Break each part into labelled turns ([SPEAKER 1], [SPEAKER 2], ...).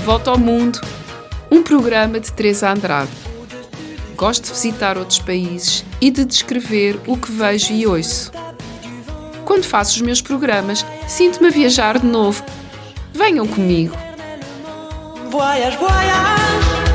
[SPEAKER 1] Volta ao Mundo, um programa de Teresa Andrade. Gosto de visitar outros países e de descrever o que vejo e ouço. Quando faço os meus programas, sinto-me a viajar de novo. Venham comigo.
[SPEAKER 2] Voyage, voyage.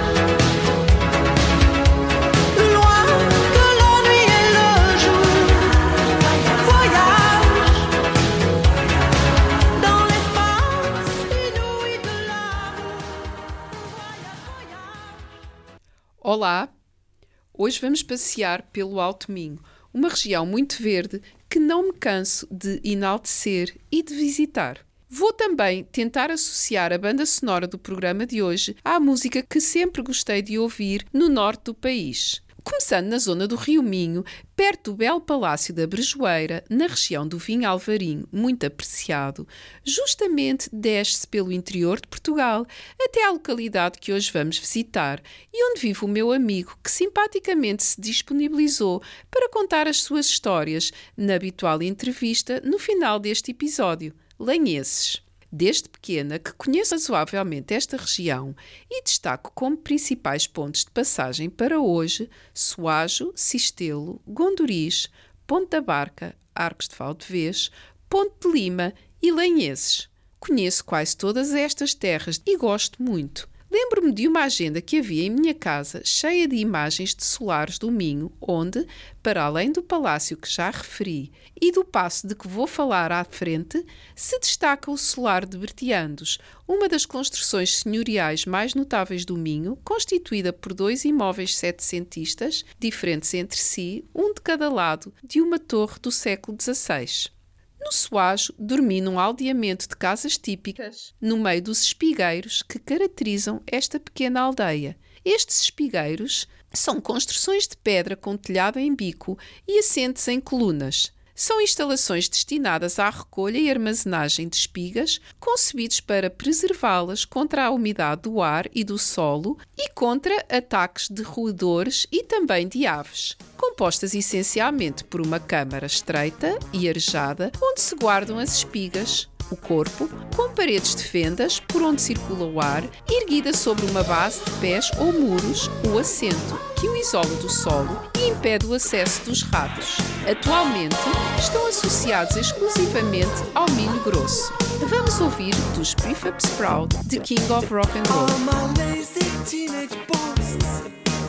[SPEAKER 1] Olá, hoje vamos passear pelo Alto Minho, uma região muito verde que não me canso de enaltecer e de visitar. Vou também tentar associar a banda sonora do programa de hoje à música que sempre gostei de ouvir no norte do país. Começando na zona do Rio Minho, perto do belo Palácio da Brejoeira, na região do Vinho Alvarinho, muito apreciado, justamente desce-se pelo interior de Portugal até à localidade que hoje vamos visitar e onde vive o meu amigo que simpaticamente se disponibilizou para contar as suas histórias na habitual entrevista no final deste episódio, Lanheses. Desde pequena que conheço razoavelmente esta região e destaco como principais pontos de passagem para hoje Soajo, Cistelo, Gondoriz, Ponte da Barca, Arcos de Valdevez, Ponte de Lima e Lanheses. Conheço quase todas estas terras e gosto muito. Lembro-me de uma agenda que havia em minha casa cheia de imagens de solares do Minho, onde, para além do palácio que já referi e do paço de que vou falar à frente, se destaca o solar de Bertiandos, uma das construções senhoriais mais notáveis do Minho, constituída por dois imóveis setecentistas, diferentes entre si, um de cada lado, de uma torre do século XVI. No Soajo, dormi num aldeamento de casas típicas, no meio dos espigueiros que caracterizam esta pequena aldeia. Estes espigueiros são construções de pedra com telhado em bico e assentes em colunas. São instalações destinadas à recolha e armazenagem de espigas, concebidos para preservá-las contra a umidade do ar e do solo e contra ataques de roedores e também de aves. Compostas essencialmente por uma câmara estreita e arejada, onde se guardam as espigas, o corpo, com paredes de fendas por onde circula o ar, erguida sobre uma base de pés ou muros, o assento, que o isola do solo e impede o acesso dos ratos. Atualmente, estão associados exclusivamente ao milho grosso. Vamos ouvir dos Prefab Sprout, The King of Rock and Roll.
[SPEAKER 2] All my lazy teenage boasts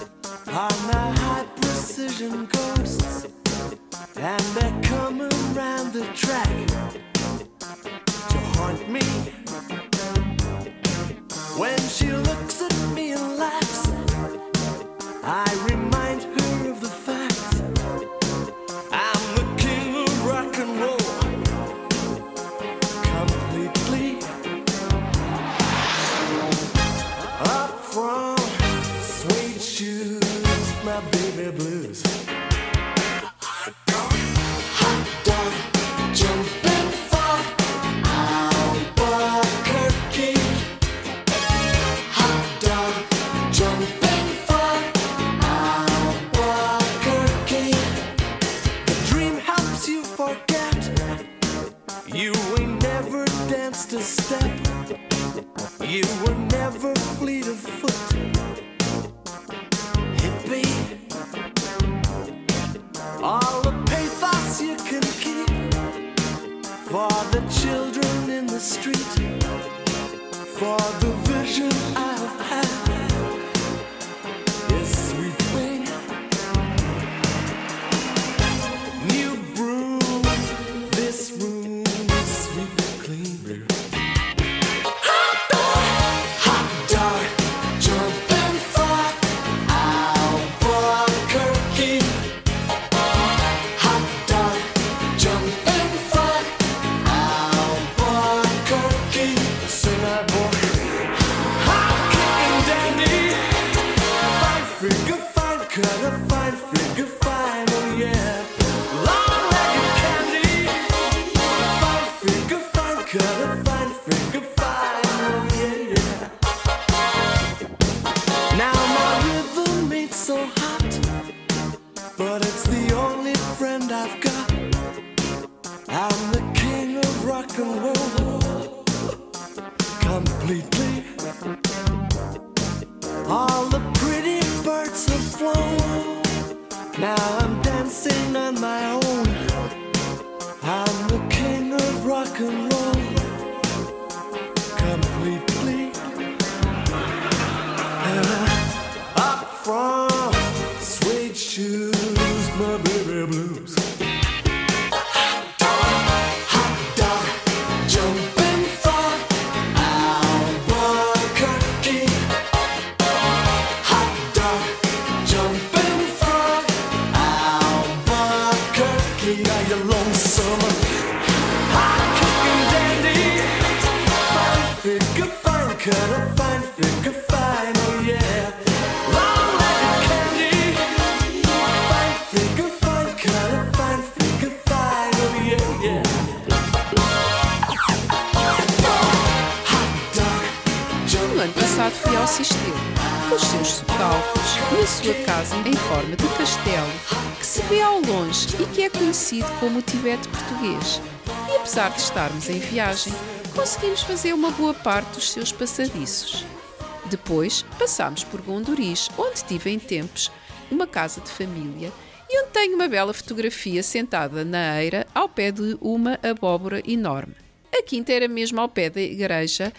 [SPEAKER 2] are now high-precision ghosts, and they're coming round the track to haunt me. When she looks at me and laughs, I remind her of the fact I'm the king of rock and roll, completely. Up from suede shoes, my baby blues. Hot dog, jumping for Albuquerque. Hot dog, jumping for Albuquerque. The dream helps you forget you ain't never danced a step. You were never fleet of foot. Hippie. All the pathos you can keep for the children in the street, for the vision I've had is sweeping. New broom, this room is sweeping clean. Hot dog, jumping for Albuquerque. Hot dog, jumping for Albuquerque. Sing that boy. Hot kicking dandy. Fine figure, fine cutter, fine figure, fine, oh yeah. Long-legged candy. Fine figure, fine cutter, fine figure, fine, oh yeah. Now my rhythm ain't so hot, but it's the only friend I've got. I'm the king of rock and roll, completely.
[SPEAKER 1] passado fui ao Cistelo, com os seus socalcos e a sua casa em forma de castelo, que se vê ao longe e que é conhecido como o Tibete português. E apesar de estarmos em viagem, conseguimos fazer uma boa parte dos seus passadiços. Depois passámos por Gondoris, onde tive em tempos uma casa de família e onde tenho uma bela fotografia sentada na eira ao pé de uma abóbora enorme. A quinta era mesmo ao pé da igreja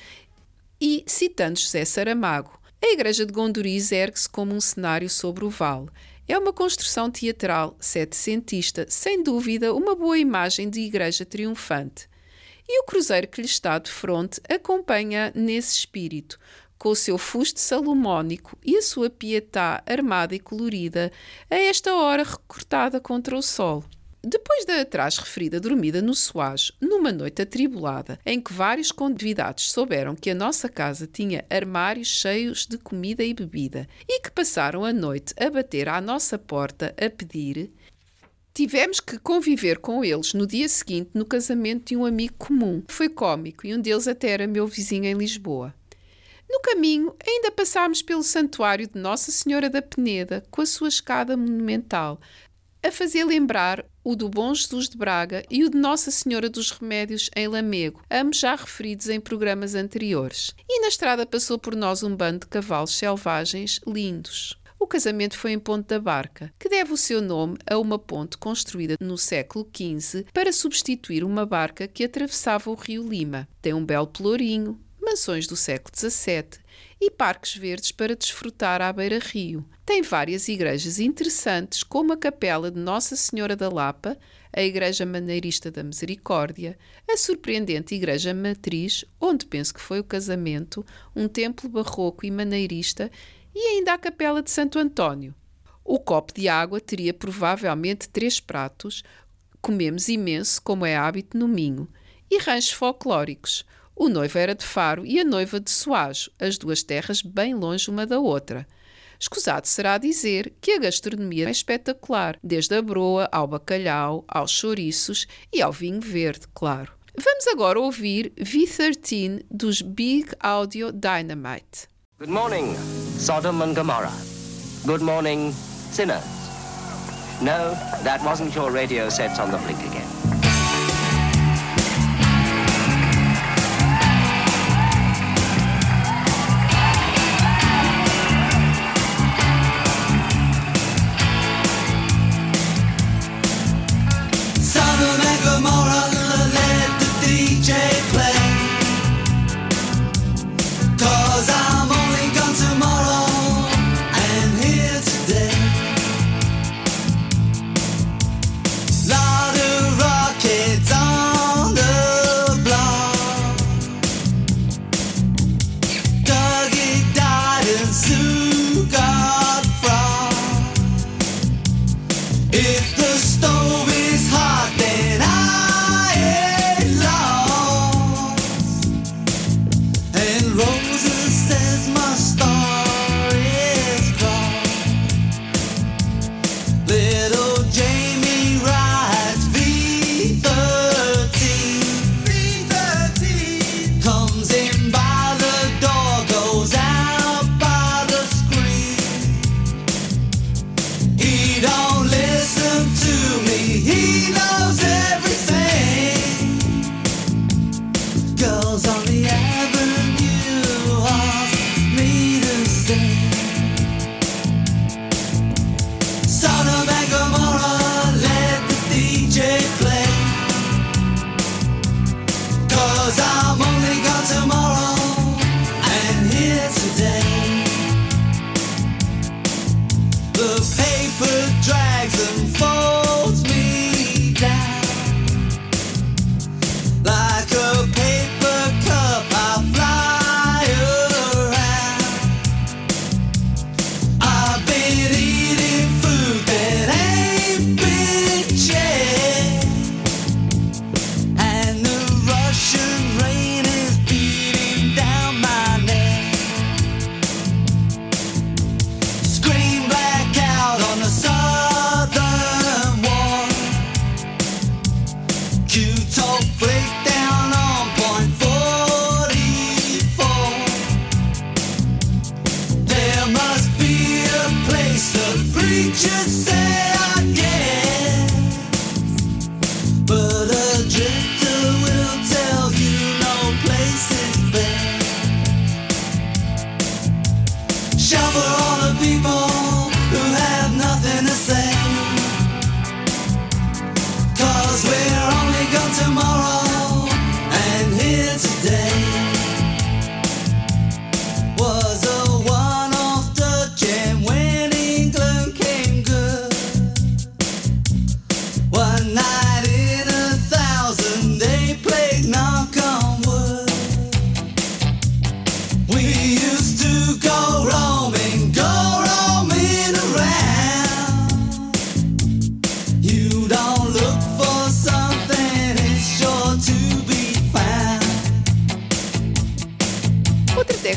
[SPEAKER 1] e, citando José Saramago, a igreja de Gondoris ergue-se como um cenário sobre o vale. É uma construção teatral setecentista, sem dúvida uma boa imagem de igreja triunfante. E o cruzeiro que lhe está de fronte acompanha nesse espírito, com o seu fuste salomónico e a sua pietá armada e colorida, a esta hora recortada contra o sol. Depois da atrás referida dormida no Soajo, numa noite atribulada, em que vários convidados souberam que a nossa casa tinha armários cheios de comida e bebida e que passaram a noite a bater à nossa porta a pedir, tivemos que conviver com eles no dia seguinte no casamento de um amigo comum. Foi cómico e um deles até era meu vizinho em Lisboa. No caminho, ainda passámos pelo santuário de Nossa Senhora da Peneda, com a sua escada monumental, a fazer lembrar o do Bom Jesus de Braga e o de Nossa Senhora dos Remédios em Lamego, ambos já referidos em programas anteriores. E na estrada passou por nós um bando de cavalos selvagens lindos. O casamento foi em Ponte da Barca, que deve o seu nome a uma ponte construída no século XV para substituir uma barca que atravessava o rio Lima. Tem um belo pelourinho, mansões do século XVII e parques verdes para desfrutar à beira-rio. Tem várias igrejas interessantes, como a Capela de Nossa Senhora da Lapa, a Igreja Maneirista da Misericórdia, a surpreendente Igreja Matriz, onde penso que foi o casamento, um templo barroco e maneirista, e ainda a Capela de Santo António. O copo de água teria provavelmente 3 pratos, comemos imenso, como é hábito no Minho, e ranchos folclóricos. O noivo era de Faro e a noiva de Soajo, as duas terras bem longe uma da outra. Escusado será dizer que a gastronomia é espetacular, desde a broa ao bacalhau, aos chouriços e ao vinho verde, claro. Vamos agora ouvir V13 dos Big Audio Dynamite.
[SPEAKER 3] Good morning, Sodom and Gomorrah. Good morning, sinners. No, that wasn't your radio sets on the blink again.
[SPEAKER 2] Sodom and Gomorrah, let the DJ play. 'Cause I'm only gone tomorrow and here today. Lot of rockets on the block. Dougie died and Sue got frost. If the stove is hot, then I ain't lost. And Rosa says my star is crossed. Little Jamie rides V13. V13 comes in by the door, goes out by the screen. He don't listen to me, he knows everything. Girls on the avenue ask me to sing. Sodom and Gomorrah, let the DJ play. 'Cause I'm only gone tomorrow and here today. The paper drags and folds me down. Like a paper cup I fly around. I've been eating food that ain't been checked. And the Russian rain is beating down my neck. Scream black out on the southern wall. Q-talk breakdown on point 44.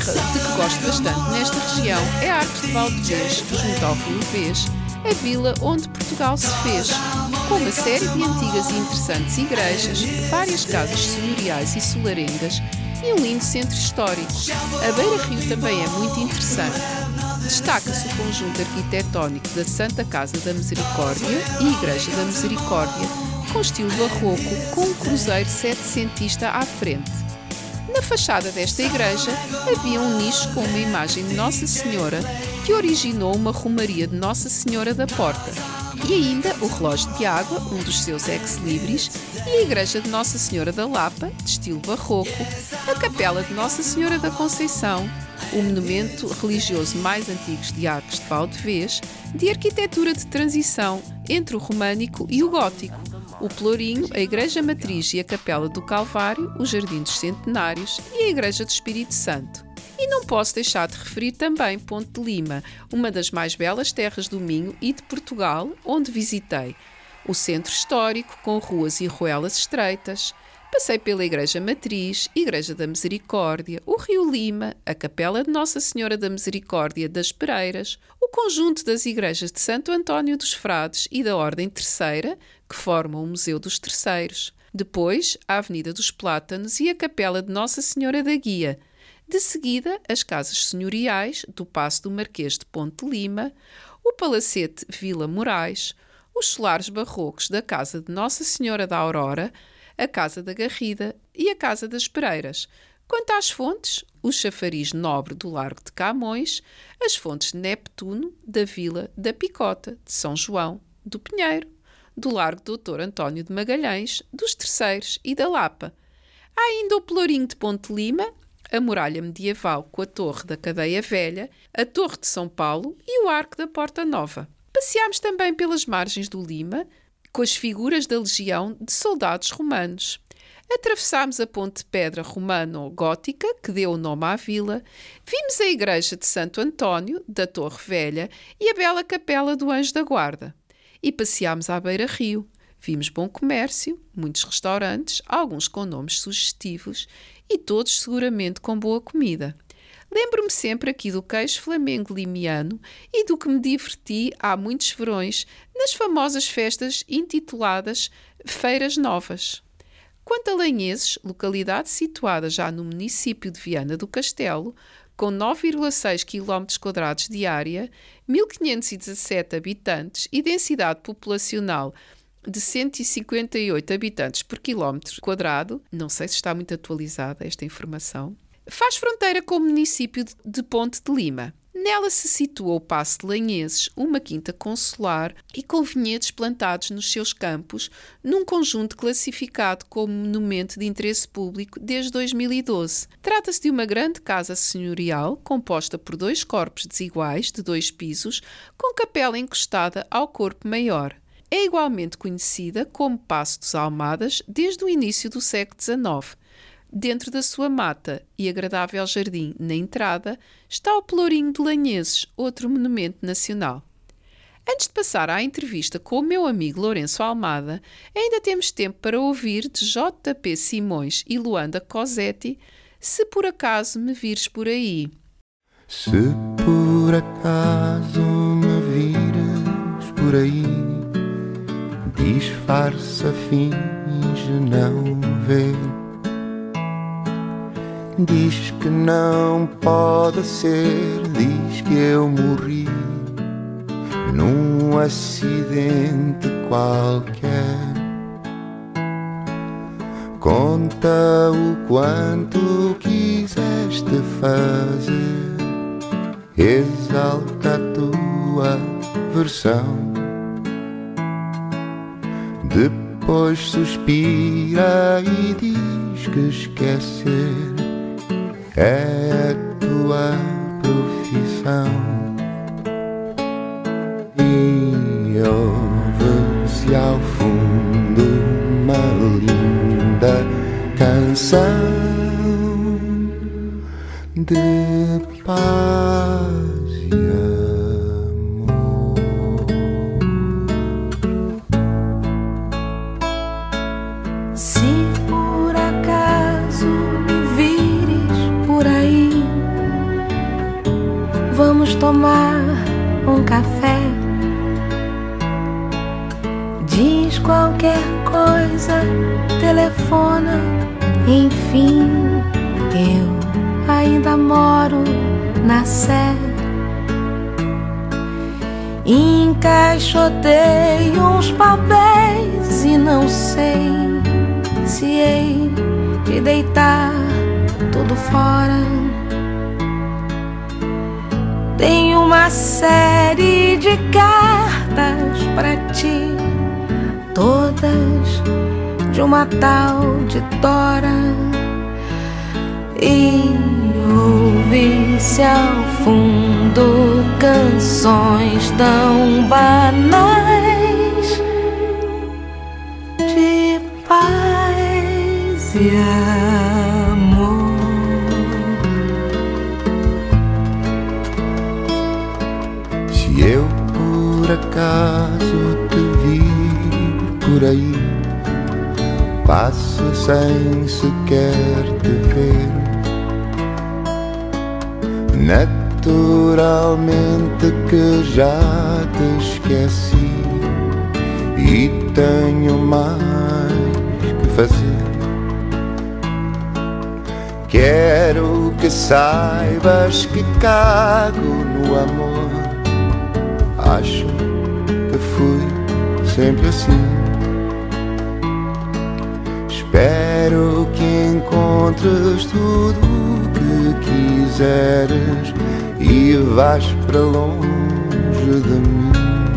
[SPEAKER 1] terra de que gosto bastante nesta região é Arcos de Valdevez, junto ao Rio Vez, a vila onde Portugal se fez, com uma série de antigas e interessantes igrejas, várias casas senhoriais e solarengas e um lindo centro histórico. A Beira-Rio também é muito interessante. Destaca-se o conjunto arquitetónico da Santa Casa da Misericórdia e Igreja da Misericórdia, com estilo barroco, com um cruzeiro setecentista à frente. Na fachada desta igreja havia um nicho com uma imagem de Nossa Senhora que originou uma romaria de Nossa Senhora da Porta, e ainda o relógio de água, um dos seus ex-libris, e a igreja de Nossa Senhora da Lapa, de estilo barroco, a capela de Nossa Senhora da Conceição, o monumento religioso mais antigo de Arcos de Valdevez, de arquitetura de transição entre o românico e o gótico, o Pelourinho, a Igreja Matriz e a Capela do Calvário, o Jardim dos Centenários e a Igreja do Espírito Santo. E não posso deixar de referir também Ponte de Lima, uma das mais belas terras do Minho e de Portugal, onde visitei o centro histórico com ruas e ruelas estreitas. Passei pela Igreja Matriz, Igreja da Misericórdia, o Rio Lima, a Capela de Nossa Senhora da Misericórdia das Pereiras, o conjunto das igrejas de Santo António dos Frades e da Ordem Terceira, que formam o Museu dos Terceiros. Depois, a Avenida dos Plátanos e a Capela de Nossa Senhora da Guia. De seguida, as casas senhoriais do Paço do Marquês de Ponte de Lima, o Palacete Vila Moraes, os solares barrocos da Casa de Nossa Senhora da Aurora, a Casa da Garrida e a Casa das Pereiras. Quanto às fontes, o chafariz nobre do Largo de Camões, as fontes de Neptuno, da Vila da Picota, de São João, do Pinheiro, do Largo Doutor António de Magalhães, dos Terceiros e da Lapa. Há ainda o Pelourinho de Ponte de Lima, a muralha medieval com a Torre da Cadeia Velha, a Torre de São Paulo e o Arco da Porta Nova. Passeámos também pelas margens do Lima, com as figuras da legião de soldados romanos. Atravessámos a ponte de pedra romano-gótica, que deu o nome à vila, vimos a igreja de Santo António, da Torre Velha, e a bela capela do Anjo da Guarda. E passeámos à Beira-Rio. Vimos bom comércio, muitos restaurantes, alguns com nomes sugestivos, e todos seguramente com boa comida. Lembro-me sempre aqui do queijo flamengo limiano e do que me diverti há muitos verões nas famosas festas intituladas Feiras Novas. Quanto a Lanheses, localidade situada já no município de Viana do Castelo, com 9,6 km² de área, 1.517 habitantes e densidade populacional de 158 habitantes por km², não sei se está muito atualizada esta informação, faz fronteira com o município de Ponte de Lima. Nela se situa o Paço de Lanheses, uma quinta consular e com vinhedos plantados nos seus campos, num conjunto classificado como monumento de interesse público desde 2012. Trata-se de uma grande casa senhorial, composta por 2 corpos desiguais de 2 pisos, com capela encostada ao corpo maior. É igualmente conhecida como Paço dos Almadas desde o início do século XIX. Dentro da sua mata e agradável jardim na entrada está o Pelourinho de Lanheses, outro monumento nacional. Antes de passar à entrevista com o meu amigo Lourenço Almada, ainda temos tempo para ouvir de J.P. Simões e Luanda Cosetti, Se por acaso me vires por aí.
[SPEAKER 4] Se por acaso me vires por aí, disfarça, finge não ver. Diz que não pode ser, diz que eu morri num acidente qualquer. Conta o quanto quiseste fazer, exalta a tua versão. Depois suspira e diz que esquecer é a tua profissão. E ouve-se ao fundo uma linda canção de paz e amor.
[SPEAKER 5] Se por acaso me vires por aí, tomar um café. Diz qualquer coisa, telefona, enfim, eu ainda moro na Sé. Encaixotei uns papéis e não sei se hei de deitar tudo fora. Tem uma série de cartas pra ti, todas de uma tal de Dora. E ouve-se ao fundo canções tão banais de paz e amor.
[SPEAKER 4] Se eu por acaso te vir por aí, passo sem sequer te ver, naturalmente que já te esqueci e tenho mais que fazer. Quero que saibas que cago no amor. Acho que fui sempre assim. Espero que encontres tudo o que quiseres e vás para longe de mim.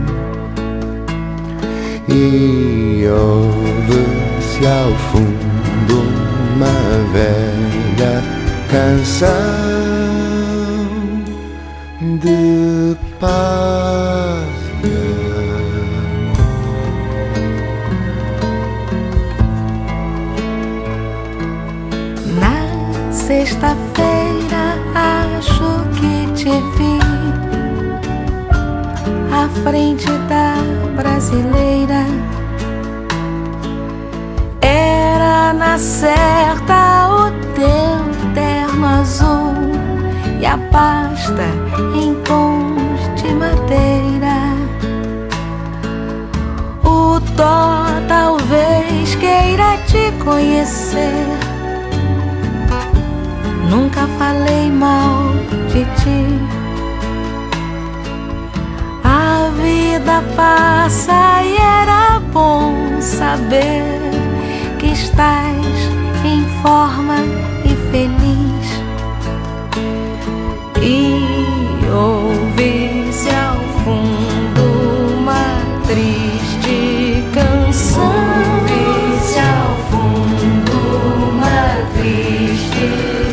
[SPEAKER 4] E ouve-se ao fundo uma velha canção de paz e
[SPEAKER 5] amor. Na sexta-feira acho que te vi à frente da Brasileira. Era na certa o teu terno azul e a pasta em tons de madeira. O Tó talvez queira te conhecer. Nunca falei mal de ti. A vida passa e era bom saber que estás em forma e feliz. E ouve-se ao fundo uma triste canção. Ouve-se ao fundo uma triste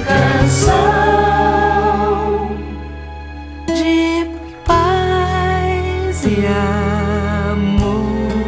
[SPEAKER 5] canção de paz e amor.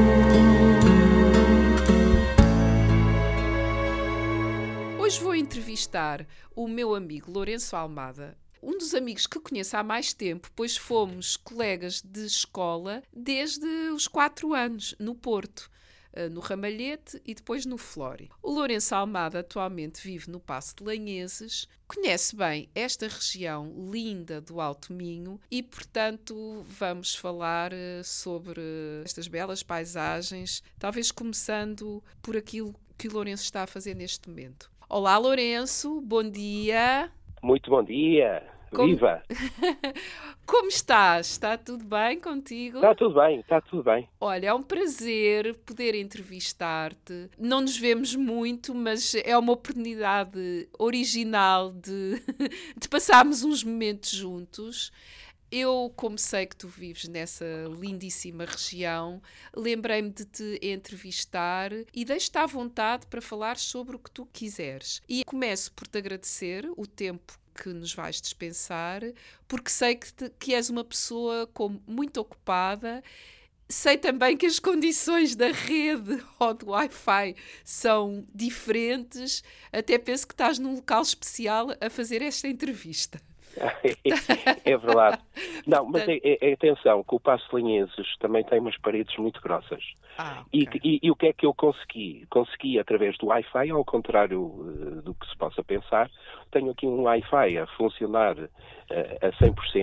[SPEAKER 1] Hoje vou entrevistar o meu amigo Lourenço Almada, um dos amigos que conheço há mais tempo, pois fomos colegas de escola desde os 4 anos, no Porto, no Ramalhete e depois no Flório. O Lourenço Almada atualmente vive no Paço de Lanheses, conhece bem esta região linda do Alto Minho e, portanto, vamos falar sobre estas belas paisagens, talvez começando por aquilo que o Lourenço está a fazer neste momento. Olá, Lourenço, bom dia.
[SPEAKER 6] Muito bom dia. Viva!
[SPEAKER 1] Como estás? Está tudo bem contigo?
[SPEAKER 6] Está tudo bem, está tudo bem.
[SPEAKER 1] Olha, é um prazer poder entrevistar-te. Não nos vemos muito, mas é uma oportunidade original de passarmos uns momentos juntos. Eu, como sei que tu vives nessa lindíssima região, lembrei-me de te entrevistar e deixo-te à vontade para falar sobre o que tu quiseres. E começo por te agradecer o tempo que nos vais dispensar, porque sei que és uma pessoa muito ocupada. Sei também que as condições da rede ou do Wi-Fi são diferentes. Até penso que estás num local especial a fazer esta entrevista.
[SPEAKER 6] É verdade. Não, mas atenção, que o Paço de Lanheses também tem umas paredes muito grossas.
[SPEAKER 1] Okay.
[SPEAKER 6] E o que é que eu consegui? Consegui através do Wi-Fi, ao contrário do que se possa pensar. Tenho aqui um Wi-Fi a funcionar a 100%.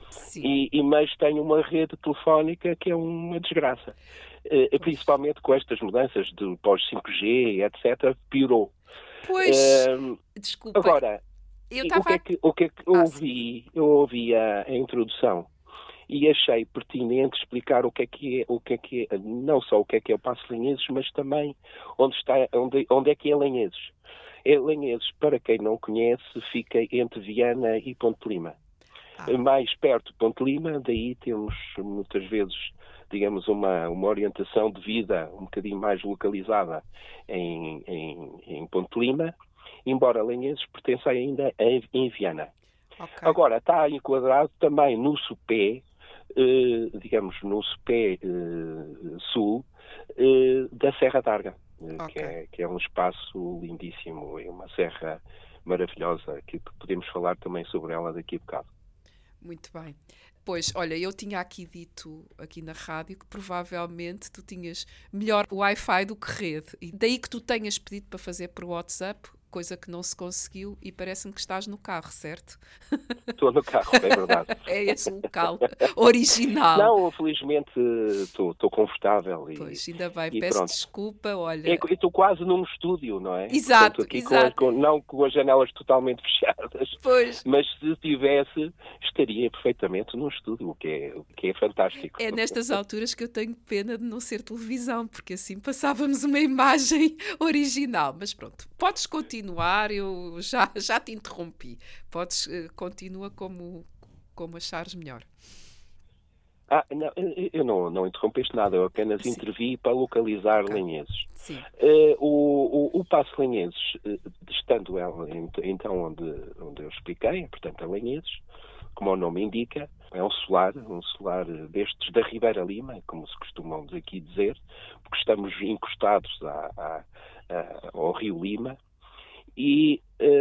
[SPEAKER 1] Sim.
[SPEAKER 6] Mas tem uma rede telefónica que é uma desgraça. Principalmente com estas mudanças do pós-5G, etc., piorou.
[SPEAKER 1] Pois,
[SPEAKER 6] Eh,
[SPEAKER 1] desculpa,
[SPEAKER 6] Agora,
[SPEAKER 1] eu
[SPEAKER 6] o
[SPEAKER 1] estava...
[SPEAKER 6] que é que eu ouvi a introdução e achei pertinente explicar o que é, não só o que é o Paço de Lanheses, mas também onde é que é Lanheses. Lanheses, para quem não conhece, fica entre Viana e Ponte de Lima. Mais perto de Ponte de Lima, daí temos muitas vezes, digamos, uma orientação de vida um bocadinho mais localizada em Ponte de Lima, embora Lanheses pertença ainda em Viana.
[SPEAKER 1] Ok.
[SPEAKER 6] Agora, está enquadrado também no sopé, digamos, no sopé sul da Serra d'Arga, que é um espaço lindíssimo, é uma serra maravilhosa, que podemos falar também sobre ela daqui a bocado.
[SPEAKER 1] Muito bem. Pois, olha, eu tinha aqui dito, aqui na rádio, que provavelmente tu tinhas melhor Wi-Fi do que rede. E daí que tu tenhas pedido para fazer por WhatsApp, coisa que não se conseguiu, e parece-me que estás no carro, certo?
[SPEAKER 6] Estou no carro, é verdade.
[SPEAKER 1] É esse local original.
[SPEAKER 6] Não, felizmente estou confortável.
[SPEAKER 1] Pois, ainda bem.
[SPEAKER 6] E
[SPEAKER 1] Peço
[SPEAKER 6] pronto.
[SPEAKER 1] desculpa, olha...
[SPEAKER 6] Estou quase num estúdio, não é?
[SPEAKER 1] Exato,
[SPEAKER 6] Portanto, aqui
[SPEAKER 1] exato.
[SPEAKER 6] não com as janelas totalmente fechadas,
[SPEAKER 1] Pois.
[SPEAKER 6] mas se tivesse, estaria perfeitamente num estúdio, o que é fantástico.
[SPEAKER 1] É nestas alturas que eu tenho pena de não ser televisão, porque assim passávamos uma imagem original. Mas pronto, podes continuar, eu já te interrompi. Continua como achares melhor.
[SPEAKER 6] Não, eu não interrompeste nada, eu apenas
[SPEAKER 1] Sim.
[SPEAKER 6] intervi para localizar Lanheses.
[SPEAKER 1] Sim.
[SPEAKER 6] O Paço de Lanheses, estando ela então onde eu expliquei, portanto a Lanheses, como o nome indica, é um solar destes da Ribeira Lima, como se costumamos aqui dizer, porque estamos encostados ao Rio Lima, e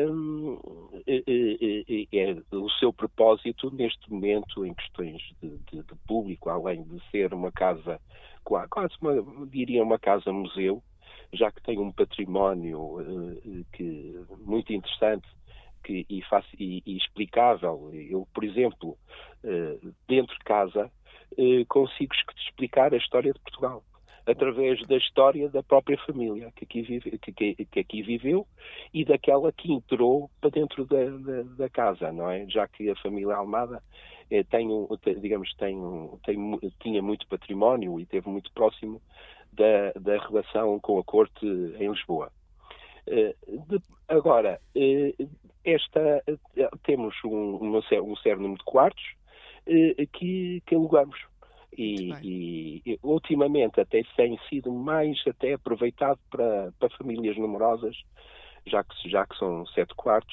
[SPEAKER 6] o seu propósito neste momento em questões de público, além de ser uma casa, quase diria uma casa-museu, já que tem um património muito interessante e explicável. Eu, por exemplo, dentro de casa, consigo explicar a história de Portugal através da história da própria família que aqui viveu e daquela que entrou para dentro da casa, não é? Já que a família Almada tinha muito património e esteve muito próximo da relação com a corte em Lisboa. Agora, temos um certo número de quartos que alugamos. E ultimamente até tem sido mais até aproveitado para famílias numerosas, já que são 7 quartos,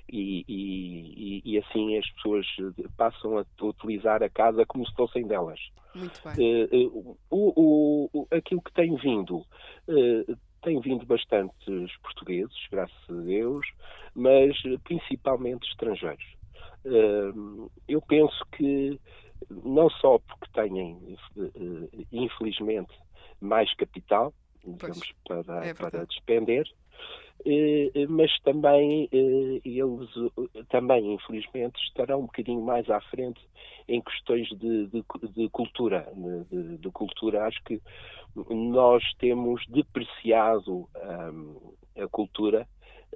[SPEAKER 6] e assim as pessoas passam a utilizar a casa como se fossem delas.
[SPEAKER 1] Muito bem.
[SPEAKER 6] Aquilo que tem vindo bastantes portugueses, graças a Deus, mas principalmente estrangeiros. Eu penso que não só porque têm, infelizmente, mais capital, digamos, para despender, mas também eles também, infelizmente, estarão um bocadinho mais à frente em questões de cultura. De cultura, acho que nós temos depreciado a cultura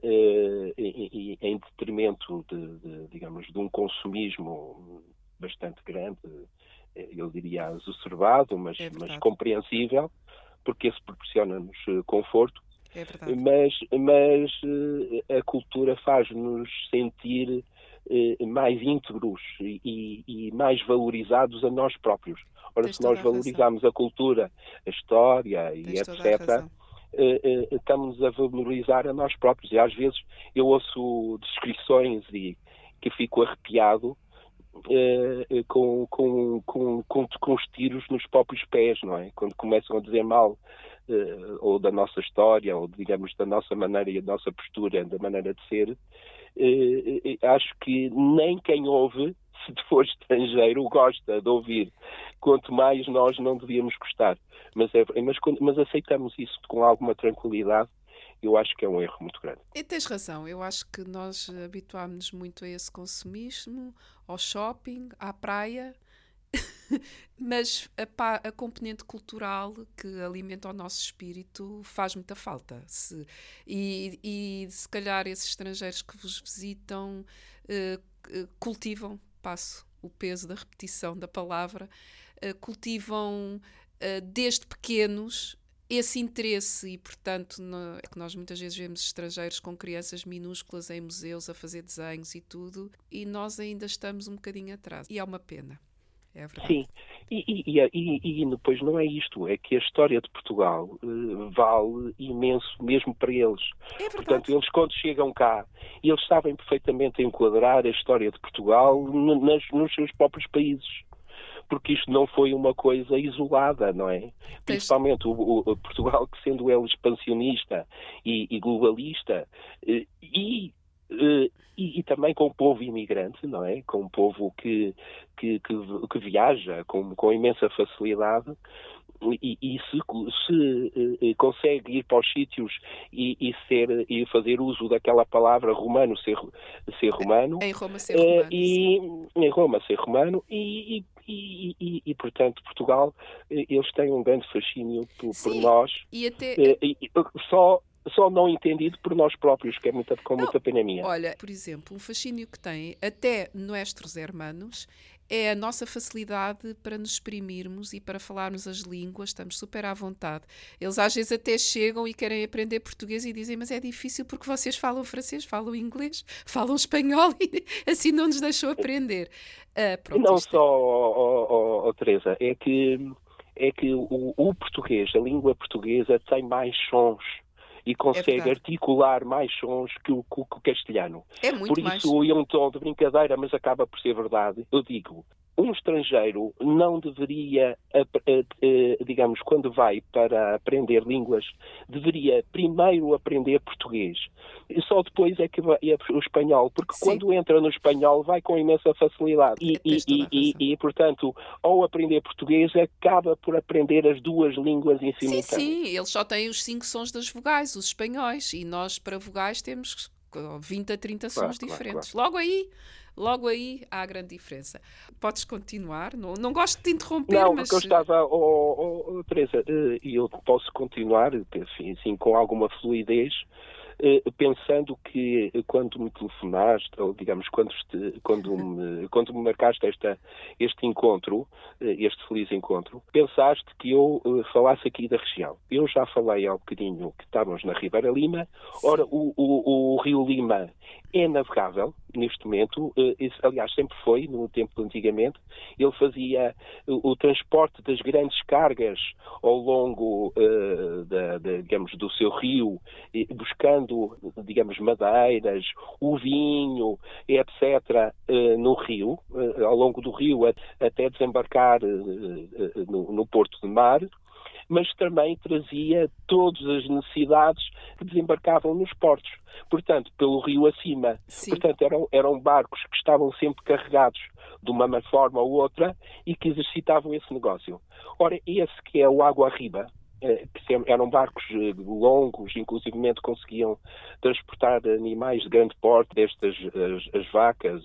[SPEAKER 6] em detrimento digamos, de um consumismo bastante grande, eu diria exacerbado, mas compreensível, porque isso proporciona-nos conforto.
[SPEAKER 1] É verdade.
[SPEAKER 6] Mas a cultura faz-nos sentir mais íntegros e mais valorizados a nós próprios. Ora, se nós valorizarmos a cultura, a história e etc., estamos a valorizar a nós próprios. E às vezes eu ouço descrições que fico arrepiado com os tiros nos próprios pés, não é? Quando começam a dizer mal ou da nossa história, ou digamos da nossa maneira e da nossa postura, da maneira de ser, acho que nem quem ouve, se for estrangeiro, gosta de ouvir. Quanto mais nós não devíamos gostar. Mas aceitamos isso com alguma tranquilidade eu acho que é um erro muito grande.
[SPEAKER 1] E tens razão, eu acho que nós habituámos-nos muito a esse consumismo, ao shopping, à praia, mas a componente cultural que alimenta o nosso espírito faz muita falta. E se calhar esses estrangeiros que vos visitam cultivam, passo o peso da repetição da palavra, cultivam desde pequenos esse interesse e, portanto, é que nós muitas vezes vemos estrangeiros com crianças minúsculas em museus a fazer desenhos e tudo, e nós ainda estamos um bocadinho atrás. E é uma pena, é verdade.
[SPEAKER 6] Sim, e depois não é isto, é que a história de Portugal vale imenso mesmo para eles.
[SPEAKER 1] É verdade.
[SPEAKER 6] Portanto, eles quando chegam cá, eles sabem perfeitamente enquadrar a história de Portugal nos seus próprios países. Porque isto não foi uma coisa isolada, não é? Principalmente o Portugal, que sendo ele expansionista e globalista, e também com o povo imigrante, não é? Com um povo que viaja com imensa facilidade, e se consegue ir para os sítios e fazer uso daquela palavra romano, ser romano.
[SPEAKER 1] Em Roma ser romano.
[SPEAKER 6] Em Roma ser romano e, portanto, Portugal, eles têm um grande fascínio por nós.
[SPEAKER 1] E até...
[SPEAKER 6] Só não entendido por nós próprios, que é com muita pena minha.
[SPEAKER 1] Olha, por exemplo, um fascínio que tem até nossos hermanos é a nossa facilidade para nos exprimirmos e para falarmos as línguas, estamos super à vontade. Eles às vezes até chegam e querem aprender português e dizem, mas é difícil porque vocês falam francês, falam inglês, falam espanhol e assim não nos deixam aprender. Pronto,
[SPEAKER 6] não só, Teresa, é que o português, a língua portuguesa tem mais sons e consegue articular mais sons que o castelhano.
[SPEAKER 1] É muito
[SPEAKER 6] por
[SPEAKER 1] mais.
[SPEAKER 6] isso, é um tom de brincadeira, mas acaba por ser verdade. Eu digo, um estrangeiro não deveria, digamos, quando vai para aprender línguas, deveria primeiro aprender português. E só depois é que vai o espanhol, porque quando entra no espanhol vai com imensa facilidade. E, portanto, ao aprender português, acaba por aprender as duas línguas em simultâneo.
[SPEAKER 1] Sim, eles só têm os 5 sons das vogais, os espanhóis, e nós para vogais temos 20 a 30 sons diferentes.
[SPEAKER 6] Claro.
[SPEAKER 1] Logo aí há a grande diferença. Podes continuar? Não gosto de te interromper,
[SPEAKER 6] não,
[SPEAKER 1] mas...
[SPEAKER 6] porque eu estava... Teresa, e eu posso continuar, assim, com alguma fluidez, pensando que quando me telefonaste, ou digamos, quando me marcaste este encontro, este feliz encontro, pensaste que eu falasse aqui da região. Eu já falei há um bocadinho que estávamos na Ribeira Lima. Ora, o Rio Lima é navegável neste momento, aliás, sempre foi, no tempo antigamente. Ele fazia o transporte das grandes cargas ao longo digamos, do seu rio, buscando, digamos, madeiras, o vinho, etc., no rio, ao longo do rio, até desembarcar no Porto de Mar, mas também trazia todas as necessidades que desembarcavam nos portos. Portanto, pelo rio acima.
[SPEAKER 1] Sim.
[SPEAKER 6] Portanto, eram barcos que estavam sempre carregados de uma forma ou outra e que exercitavam esse negócio. Ora, esse que é o Água Arriba, que eram barcos longos, inclusivamente conseguiam transportar animais de grande porte, destas as vacas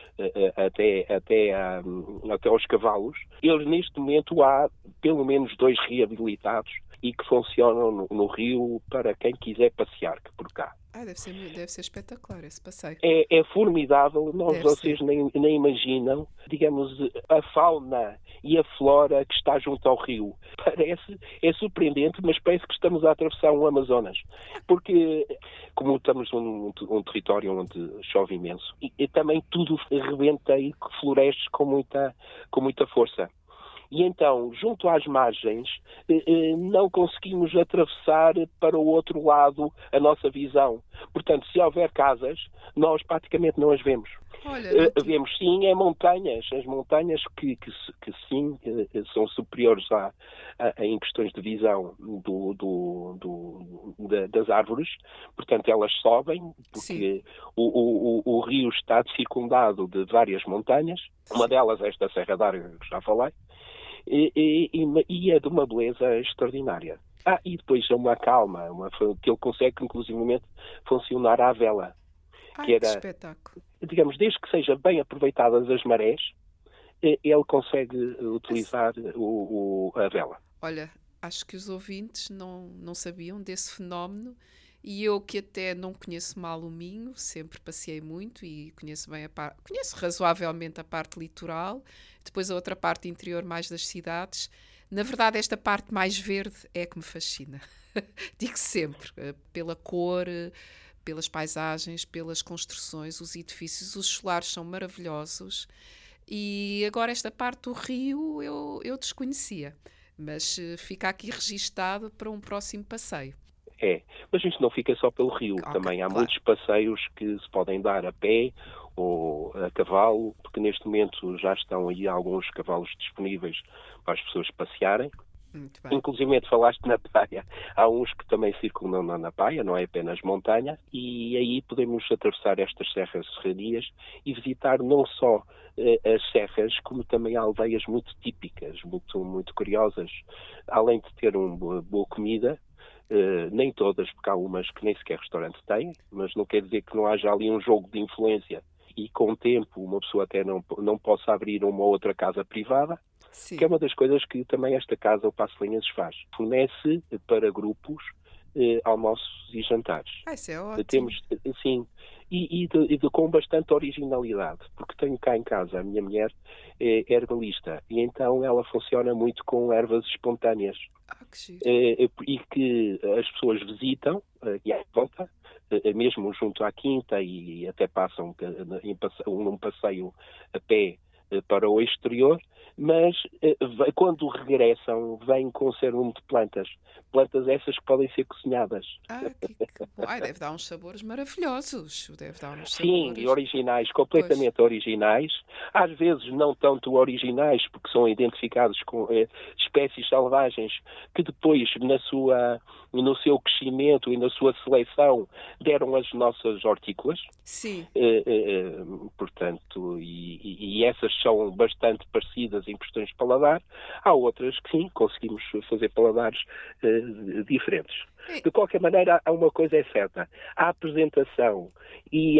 [SPEAKER 6] até aos cavalos. Eles, neste momento, há pelo menos 2 reabilitados e que funcionam no rio para quem quiser passear por cá.
[SPEAKER 1] Deve ser espetacular esse passeio.
[SPEAKER 6] É formidável, vocês nem imaginam, digamos, a fauna e a flora que está junto ao rio. É surpreendente, mas parece que estamos a atravessar um Amazonas. Porque, como estamos num território onde chove imenso, e também tudo rebenta e floresce com muita força. E então, junto às margens, não conseguimos atravessar para o outro lado a nossa visão. Portanto, se houver casas, nós praticamente não as vemos.
[SPEAKER 1] Olha,
[SPEAKER 6] vemos sim montanhas, as montanhas que sim são superiores em questões de visão das árvores. Portanto, elas sobem, porque o rio está circundado de várias montanhas. Uma delas é esta Serra d'Arga, que já falei. E é de uma beleza extraordinária. E depois é uma calma, que ele consegue inclusivamente funcionar à vela.
[SPEAKER 1] Que espetáculo.
[SPEAKER 6] Digamos, desde que seja bem aproveitadas as marés, ele consegue utilizar a vela.
[SPEAKER 1] Olha, acho que os ouvintes não sabiam desse fenómeno, e eu, que até não conheço mal o Minho, sempre passeei muito e conheço razoavelmente a parte litoral, depois a outra parte interior mais das cidades. Na verdade, esta parte mais verde é que me fascina. Digo sempre, pela cor, pelas paisagens, pelas construções, os edifícios, os solares são maravilhosos. E agora esta parte do rio eu desconhecia, mas fica aqui registado para um próximo passeio.
[SPEAKER 6] Mas isto não fica só pelo rio, também há muitos passeios que se podem dar a pé ou a cavalo, porque neste momento já estão aí alguns cavalos disponíveis para as pessoas passearem.
[SPEAKER 1] Muito bem.
[SPEAKER 6] Inclusive falaste na praia, há uns que também circulam na praia, não é apenas montanha, e aí podemos atravessar estas serras serranias e visitar não só as serras, como também aldeias muito típicas, muito curiosas, além de ter uma boa comida. Nem todas, porque há umas que nem sequer restaurante têm, mas não quer dizer que não haja ali um jogo de influência e com o tempo uma pessoa até não possa abrir uma outra casa privada. Sim. Que é uma das coisas que também esta casa, o Paço de Linhas, faz. Fornece para grupos almoços e jantares.
[SPEAKER 1] Isso é ótimo.
[SPEAKER 6] Temos, sim, com bastante originalidade, porque tenho cá em casa, a minha mulher é herbalista, e então ela funciona muito com ervas espontâneas.
[SPEAKER 1] Que giro.
[SPEAKER 6] E que as pessoas visitam e à volta, mesmo junto à quinta, e até passam num passeio a pé para o exterior, mas quando regressam vêm com um cerume de plantas essas que podem ser cozinhadas.
[SPEAKER 1] Que bom. Deve dar uns sabores maravilhosos.
[SPEAKER 6] Sim, e originais, completamente originais. Às vezes não tanto originais, porque são identificados com espécies selvagens que depois, no seu crescimento e na sua seleção, deram as nossas hortícolas.
[SPEAKER 1] Sim.
[SPEAKER 6] Portanto, e essas são bastante parecidas em questões de paladar. Há outras que sim, conseguimos fazer paladares diferentes. De qualquer maneira, há uma coisa é certa. A apresentação e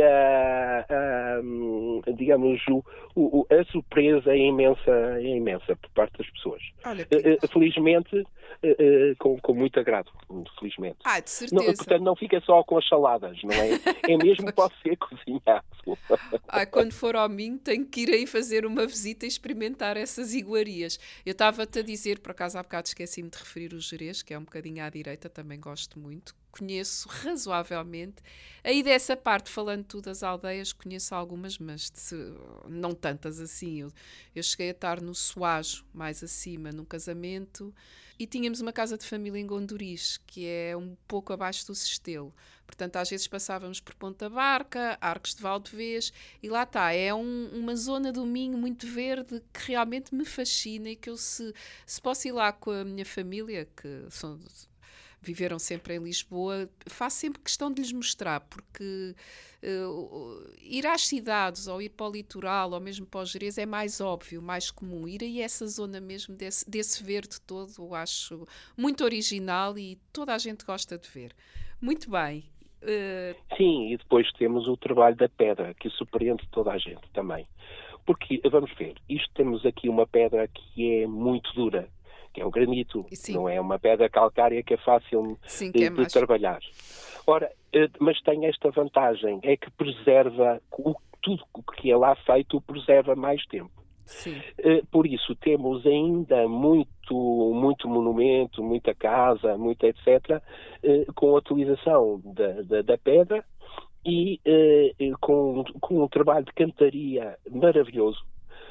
[SPEAKER 6] digamos, a surpresa é imensa por parte das pessoas.
[SPEAKER 1] Olha,
[SPEAKER 6] felizmente, com muito agrado, felizmente.
[SPEAKER 1] De certeza.
[SPEAKER 6] Portanto, não fica só com as saladas, não é? É mesmo pode ser cozinhado.
[SPEAKER 1] Quando for ao Minho, tenho que ir aí fazer uma visita e experimentar essas iguarias. Eu estava-te a dizer, por acaso há bocado esqueci-me de referir o Gerês, que é um bocadinho à direita, também gosto muito. Conheço razoavelmente. Aí dessa parte, falando tu das aldeias, conheço algumas, mas não tantas assim. Eu cheguei a estar no Soajo, mais acima, num casamento, e tínhamos uma casa de família em Gondoris, que é um pouco abaixo do Sestelo. Portanto, às vezes passávamos por Ponta Barca, Arcos de Valdevez, e lá está. É uma zona do Minho muito verde que realmente me fascina, e que eu, se posso ir lá com a minha família, que viveram sempre em Lisboa, faço sempre questão de lhes mostrar, porque ir às cidades, ou ir para o litoral, ou mesmo para o Gerês, é mais óbvio, mais comum. Ir aí a essa zona mesmo, desse verde todo, eu acho muito original e toda a gente gosta de ver. Muito bem.
[SPEAKER 6] Sim, e depois temos o trabalho da pedra, que surpreende toda a gente também. Porque, vamos ver, temos aqui uma pedra que é muito dura, que é o granito. Sim. Não é uma pedra calcária que é fácil de trabalhar. Ora, mas tem esta vantagem, é que preserva tudo o que é lá feito, preserva mais tempo.
[SPEAKER 1] Sim.
[SPEAKER 6] Por isso temos ainda muito monumento, muita casa, muito etc., com a utilização da pedra e com um trabalho de cantaria maravilhoso.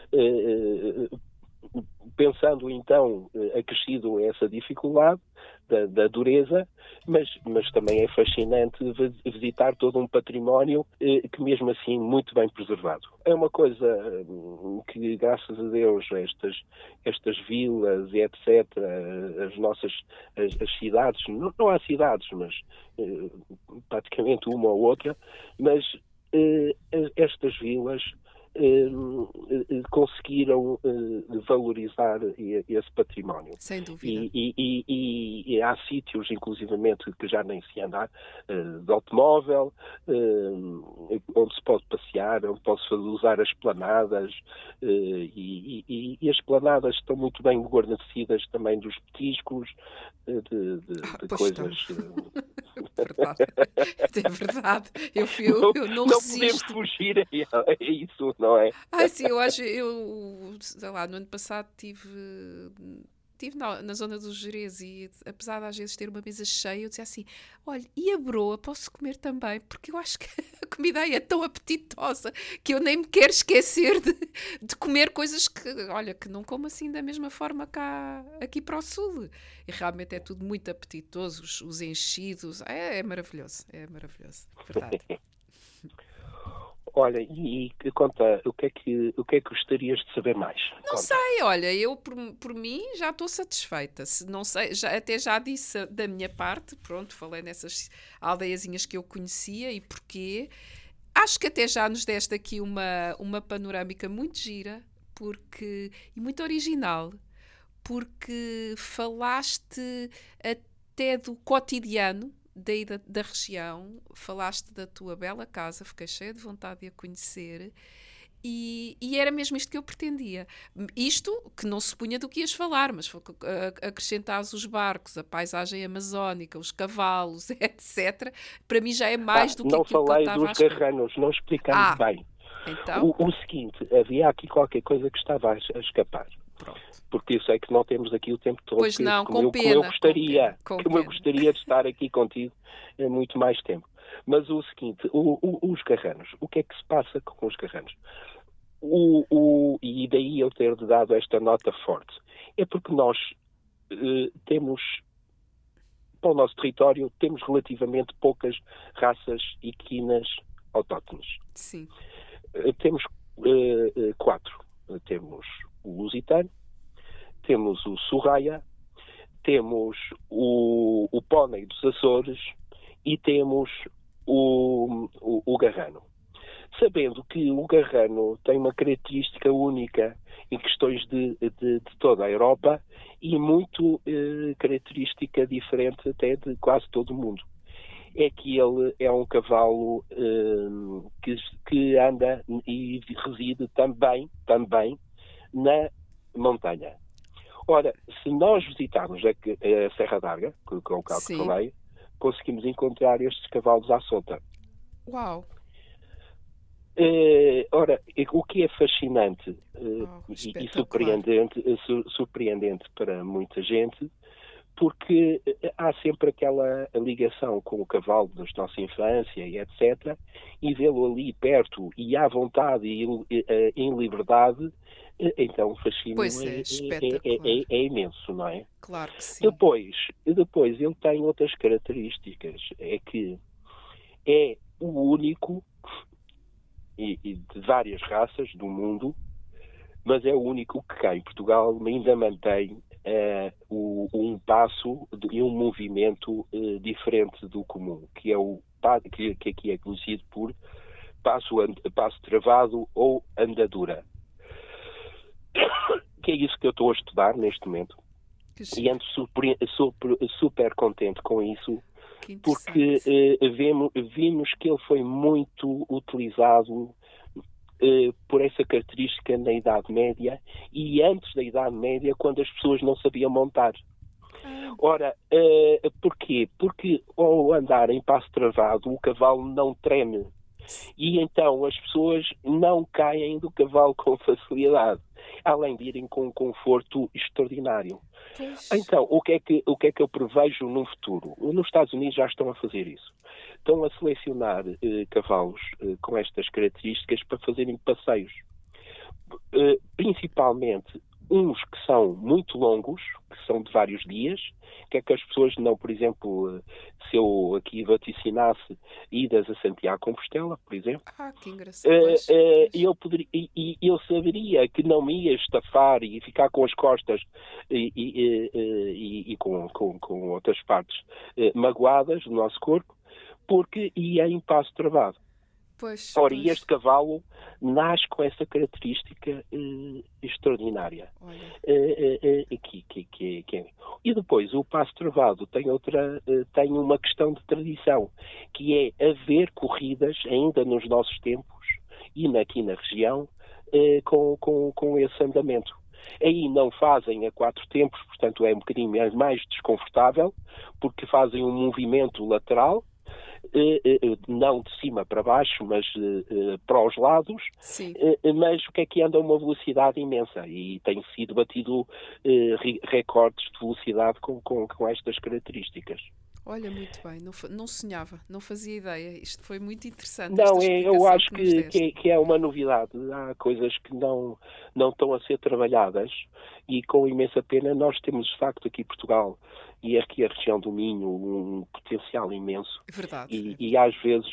[SPEAKER 6] Pensando então, acrescido essa dificuldade da dureza, mas também é fascinante visitar todo um património que mesmo assim muito bem preservado. É uma coisa que, graças a Deus, estas vilas e etc., as cidades, não há cidades, mas praticamente uma ou outra, mas estas vilas conseguiram valorizar esse património.
[SPEAKER 1] Sem dúvida.
[SPEAKER 6] E há sítios, inclusivamente, que já nem se anda de automóvel, onde se pode passear, onde pode usar as esplanadas, e as esplanadas estão muito bem guarnecidas também dos petiscos, de coisas...
[SPEAKER 1] Verdade. É verdade. Eu não
[SPEAKER 6] podemos
[SPEAKER 1] resisto.
[SPEAKER 6] fugir a isso, não é?
[SPEAKER 1] Sim, sei lá, no ano passado estive na zona dos Jerez e, apesar de às vezes ter uma mesa cheia, eu dizia assim, olha, e a broa posso comer também? Porque eu acho que a comida aí é tão apetitosa que eu nem me quero esquecer de comer coisas que não como assim da mesma forma aqui para o sul. E realmente é tudo muito apetitoso, os enchidos, é maravilhoso, verdade.
[SPEAKER 6] Olha, e conta, o que é que gostarias de saber mais?
[SPEAKER 1] Não sei, olha, eu por mim já estou satisfeita. Se não sei, já disse da minha parte, pronto, falei nessas aldeiazinhas que eu conhecia e porquê. Acho que até já nos deste aqui uma panorâmica muito gira e muito original, porque falaste até do cotidiano daí da região, falaste da tua bela casa, fiquei cheia de vontade de a conhecer e era mesmo isto que eu pretendia. Isto que não se punha do que ias falar, mas acrescentares os barcos, a paisagem amazónica, os cavalos, etc. Para mim já é mais do que aquilo que eu estava a
[SPEAKER 6] Não falei dos garranos, não explicamos bem.
[SPEAKER 1] Então?
[SPEAKER 6] O seguinte, havia aqui qualquer coisa que estava a escapar.
[SPEAKER 1] Pronto.
[SPEAKER 6] Porque eu sei que não temos aqui o tempo todo.
[SPEAKER 1] Pois não,
[SPEAKER 6] como eu gostaria de estar aqui contigo muito mais tempo. Mas o seguinte, os garranos, o que é que se passa com os garranos? E daí eu ter dado esta nota forte. É porque nós temos, para o nosso território, temos relativamente poucas raças equinas autóctones.
[SPEAKER 1] Sim.
[SPEAKER 6] Temos 4. Temos o lusitano, temos o surraia, temos o pónei dos Açores e temos o garrano. Sabendo que o garrano tem uma característica única em questões de toda a Europa e muito característica diferente até de quase todo o mundo. É que ele é um cavalo que anda e reside também na montanha. Ora, se nós visitarmos a Serra d'Arga, com o qual que falei, conseguimos encontrar estes cavalos à solta.
[SPEAKER 1] Uau!
[SPEAKER 6] Ora, o que é fascinante e surpreendente para muita gente, porque há sempre aquela ligação com o cavalo da nossa infância e etc. E vê-lo ali perto e à vontade e em liberdade, então o fascínio é imenso, não é?
[SPEAKER 1] Claro que sim.
[SPEAKER 6] Depois ele tem outras características. É que é o único, e de várias raças do mundo, mas é o único que cá em Portugal ainda mantém um passo e um movimento diferente do comum, que é que aqui é conhecido por passo travado ou andadura. Que é isso que eu estou a estudar neste momento. E ando super contente com isso, porque vimos que ele foi muito utilizado por essa característica na Idade Média e antes da Idade Média, quando as pessoas não sabiam montar. Ora, porquê? Porque ao andar em passo travado, o cavalo não treme. E então as pessoas não caem do cavalo com facilidade, além de irem com um conforto extraordinário. Então, o que é que eu prevejo no futuro? Nos Estados Unidos já estão a fazer isso. Estão a selecionar cavalos com estas características para fazerem passeios. Principalmente uns que são muito longos, que são de vários dias, que é que as pessoas não, por exemplo, se eu aqui vaticinasse idas a Santiago de Compostela, por exemplo,
[SPEAKER 1] que engraçado.
[SPEAKER 6] eu saberia que não me ia estafar e ficar com as costas e com outras partes magoadas do nosso corpo, porque ia em passo travado.
[SPEAKER 1] Pois,
[SPEAKER 6] Ora,
[SPEAKER 1] pois.
[SPEAKER 6] e este cavalo nasce com essa característica extraordinária.
[SPEAKER 1] Olha.
[SPEAKER 6] E depois o passo travado tem uma questão de tradição, que é haver corridas ainda nos nossos tempos e aqui na região com esse andamento. Aí não fazem a 4 tempos, portanto é um bocadinho mais desconfortável, porque fazem um movimento lateral, não de cima para baixo, mas para os lados.
[SPEAKER 1] Sim.
[SPEAKER 6] Mas o que é que anda a uma velocidade imensa, e tem sido batido recordes de velocidade com estas características.
[SPEAKER 1] Olha, muito bem, não sonhava, não fazia ideia. Isto foi muito interessante.
[SPEAKER 6] Não,
[SPEAKER 1] esta
[SPEAKER 6] eu
[SPEAKER 1] explicação
[SPEAKER 6] acho
[SPEAKER 1] nos deste.
[SPEAKER 6] que é uma novidade. Há coisas que não estão a ser trabalhadas, e com imensa pena nós temos de facto aqui em Portugal e aqui a região do Minho um potencial imenso.
[SPEAKER 1] Verdade.
[SPEAKER 6] E às vezes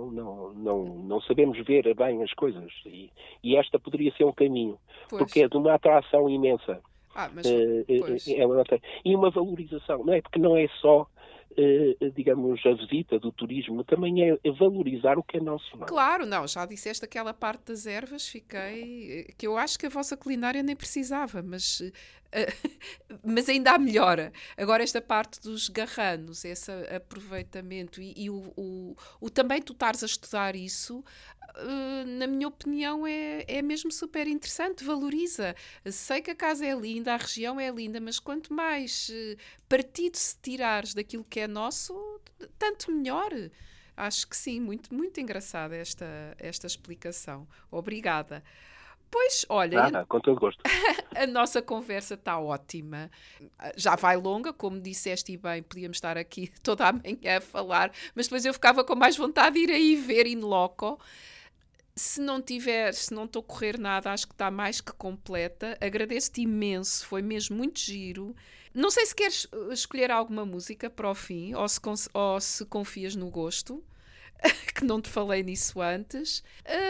[SPEAKER 6] não sabemos ver bem as coisas. E esta poderia ser um caminho,
[SPEAKER 1] Pois.
[SPEAKER 6] porque é de uma atração imensa.
[SPEAKER 1] Mas pois.
[SPEAKER 6] E uma valorização, não é? Porque não é só, digamos, a visita do turismo, também é valorizar o que é nosso. Não é?
[SPEAKER 1] Claro, não, já disseste aquela parte das ervas, que eu acho que a vossa culinária nem precisava, mas ainda há melhora. Agora esta parte dos garranos, esse aproveitamento e o também tu estares a estudar isso, na minha opinião é mesmo super interessante, valoriza. Sei que a casa é linda, a região é linda, mas quanto mais partido se tirares daquilo que é nosso, tanto melhor. Acho que sim, muito, muito engraçada esta explicação. Obrigada. Pois, olha,
[SPEAKER 6] Com todo gosto.
[SPEAKER 1] a nossa conversa está ótima. Já vai longa, como disseste e bem, podíamos estar aqui toda a manhã a falar, mas depois eu ficava com mais vontade de ir aí ver in loco. Se não estou a correr nada, acho que está mais que completa. Agradeço-te imenso, foi mesmo muito giro. Não sei se queres escolher alguma música para o fim, ou se confias no gosto, que não te falei nisso antes.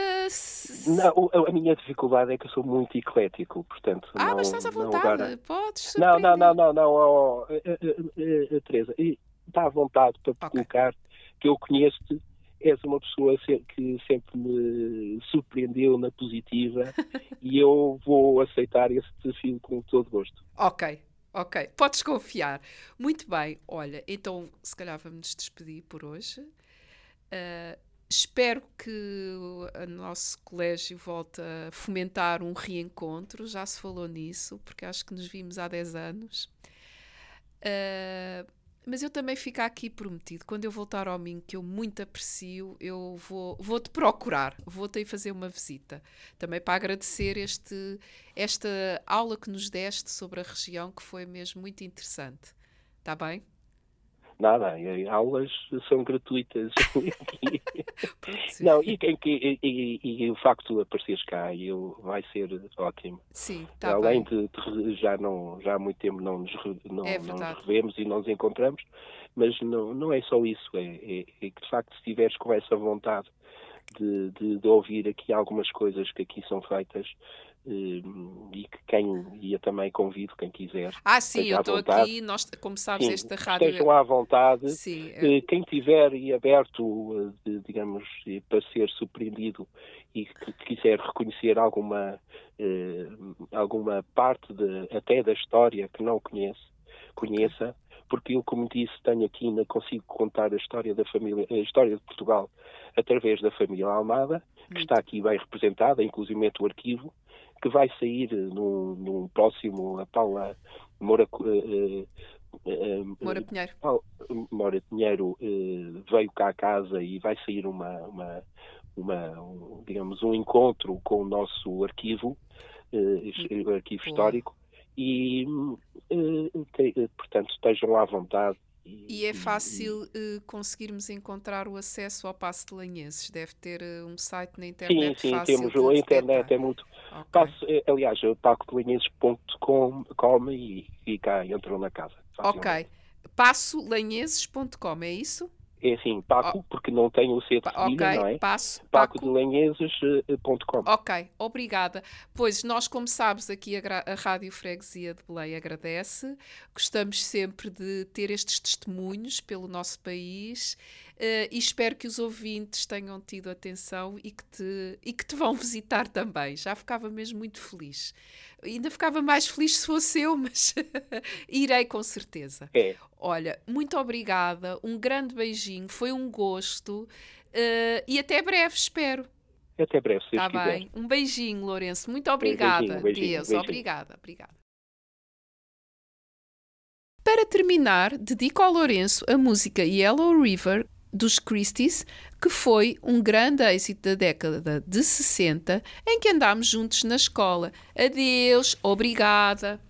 [SPEAKER 6] Não, a minha dificuldade é que eu sou muito eclético, portanto...
[SPEAKER 1] Mas estás à vontade, podes
[SPEAKER 6] Não,
[SPEAKER 1] surpreender.
[SPEAKER 6] Teresa, está à vontade para colocar que eu conheço-te. És uma pessoa que sempre me surpreendeu na positiva e eu vou aceitar esse desafio com todo gosto.
[SPEAKER 1] Ok, podes confiar. Muito bem, olha, então se calhar vamos nos despedir por hoje. Espero que o nosso colégio volte a fomentar um reencontro, já se falou nisso, porque acho que nos vimos há 10 anos. Mas eu também fico aqui prometido, quando eu voltar ao Minho, que eu muito aprecio, eu vou-te procurar, vou-te aí fazer uma visita. Também para agradecer esta aula que nos deste sobre a região, que foi mesmo muito interessante. Está bem?
[SPEAKER 6] Nada, aulas são gratuitas. Não, e o facto de apareceres cá vai ser ótimo.
[SPEAKER 1] Sim, está
[SPEAKER 6] Além
[SPEAKER 1] bem.
[SPEAKER 6] de já há muito tempo não nos
[SPEAKER 1] verdade.
[SPEAKER 6] revemos e não nos encontramos, mas não é só isso, é que de facto se estiveres com essa vontade de ouvir aqui algumas coisas que aqui são feitas, e que eu também convido quem quiser.
[SPEAKER 1] Sim, eu estou aqui, nós, como sabes,
[SPEAKER 6] Sim,
[SPEAKER 1] esta rádio...
[SPEAKER 6] estejam à vontade.
[SPEAKER 1] Sim,
[SPEAKER 6] quem tiver e aberto, digamos, para ser surpreendido e que quiser reconhecer alguma parte até da história que não conheça, porque eu, como disse, tenho aqui, ainda consigo contar a história da família, a história de Portugal através da família Almada, que está aqui bem representada, inclusive o arquivo, que vai sair num próximo, a Paula Moura
[SPEAKER 1] Pinheiro.
[SPEAKER 6] Moura Pinheiro veio cá à casa e vai sair digamos, um encontro com o nosso arquivo, arquivo histórico, e portanto estejam à vontade.
[SPEAKER 1] E é fácil conseguirmos encontrar o acesso ao Paço de Lanhenses. Deve ter um site na internet
[SPEAKER 6] sim,
[SPEAKER 1] fácil
[SPEAKER 6] temos
[SPEAKER 1] de
[SPEAKER 6] a internet,
[SPEAKER 1] detectar.
[SPEAKER 6] é muito...
[SPEAKER 1] Okay.
[SPEAKER 6] Aliás, pacodelanhenses.com e cá entram na casa.
[SPEAKER 1] Ok. passolanhenses.com, é isso?
[SPEAKER 6] É assim, Paco, porque não tem o C de cedilha, não é? pacodelanhenses.com.
[SPEAKER 1] Ok, obrigada. Pois, nós, como sabes, aqui a Rádio Freguesia de Belém agradece. Gostamos sempre de ter estes testemunhos pelo nosso país. e espero que os ouvintes tenham tido atenção e que te vão visitar também. Já ficava mesmo muito feliz. Ainda ficava mais feliz se fosse eu, mas irei com certeza. Olha, muito obrigada, um grande beijinho, foi um gosto e até breve, espero.
[SPEAKER 6] Até breve, se
[SPEAKER 1] Está
[SPEAKER 6] Deus quiser.
[SPEAKER 1] bem. Um beijinho, Lourenço. Muito obrigada.
[SPEAKER 6] beijinho,
[SPEAKER 1] Deus,
[SPEAKER 6] beijinho.
[SPEAKER 1] obrigada. Para terminar, dedico ao Lourenço a música Yellow River, dos Christies, que foi um grande êxito da década de 60, em que andámos juntos na escola. Adeus, obrigada.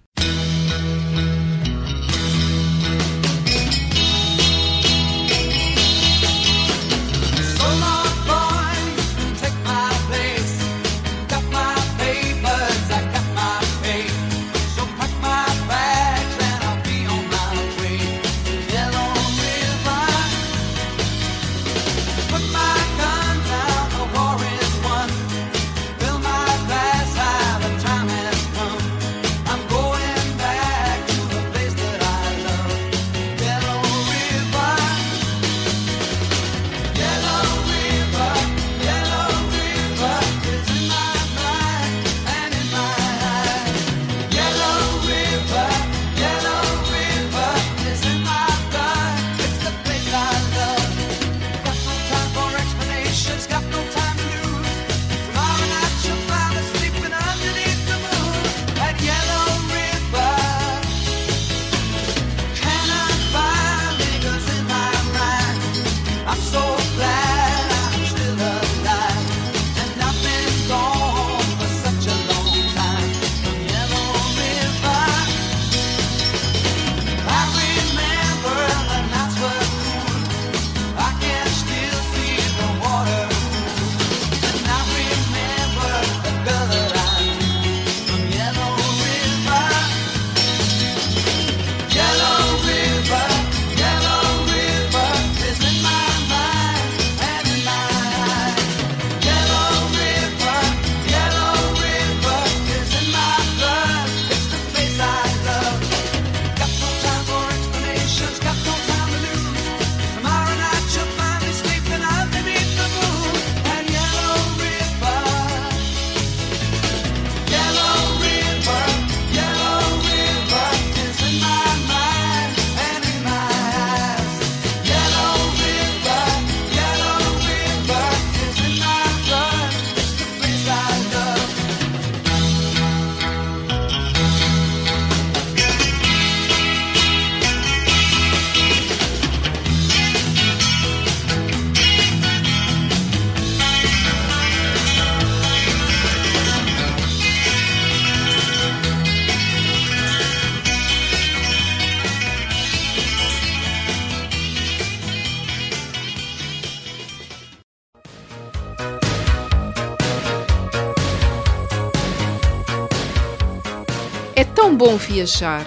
[SPEAKER 1] É tão bom viajar.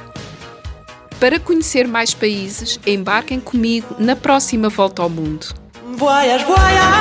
[SPEAKER 1] Para conhecer mais países, embarquem comigo na próxima volta ao mundo.
[SPEAKER 2] Voyage, voyage.